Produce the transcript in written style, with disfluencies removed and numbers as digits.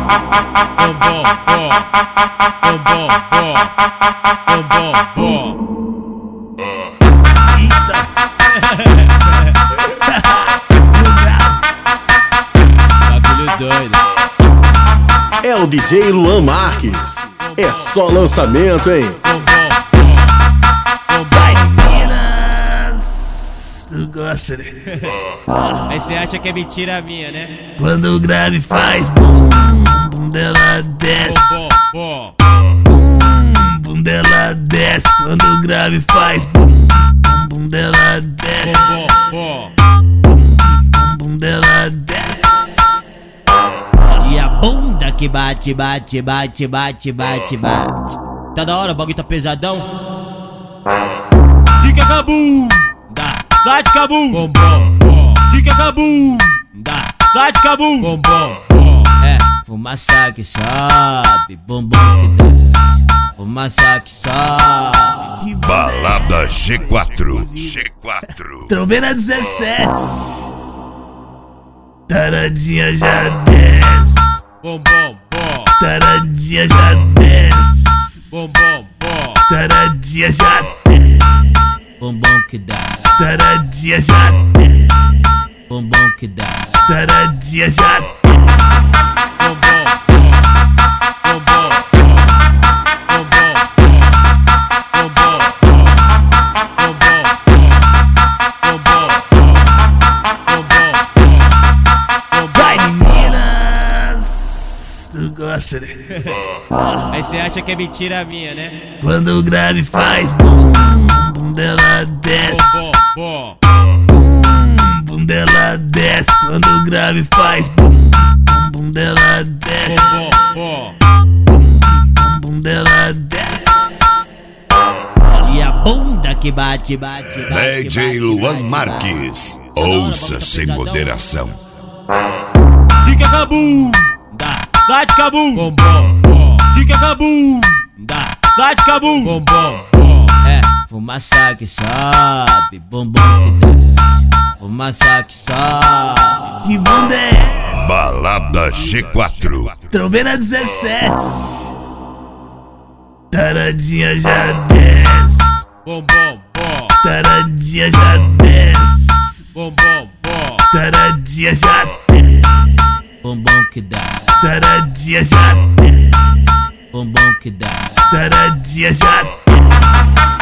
Bagulho doido. É o DJ Luan Marques. É só lançamento, hein? Vai, meninas! Tu gosta, né? Aí cê acha que é mentira minha, né? Quando o grave faz bum, bum dela desce. Bom. Bum dela desce. Quando o grave faz bum, bum dela desce. Bom. Bum dela desce. E a bunda que bate. Tá da hora, o bagulho tá pesadão. Fica cabum, dá de cabum. Fica cabum, dá de cabum. É, fumaça que sobe, bumbum que desce. Fumaça que sobe. Balada G4. Trombena 17. Taradinha já desce. Taradinha já desce. Taradinha já desce. Bumbum que desce. Taradinha já desce. Bumbum que desce. Taradinha já desce. Vai, meninas! Tu gosta, né? Aí cê acha que é mentira minha, né? Quando o grave faz bum, bum dela desce. Bum dela desce. Quando o grave faz bum, bum dela desce. Bum dela desce. E a bunda que bate. DJ Luan Marques. Ouça sem moderação. Fica cabum, dá de cabum. Fica cabum, dá de cabum. É, fumaça que sobe, bumbum que desce. Fumaça que sobe. Que bunda é? Balada G4. Trombena 17. Taradinha já desce. Taradinha já desce. Taradinha já desce. Bumbum que desce. Taradinha já desce. Bumbum que desce. Taradinha já desce.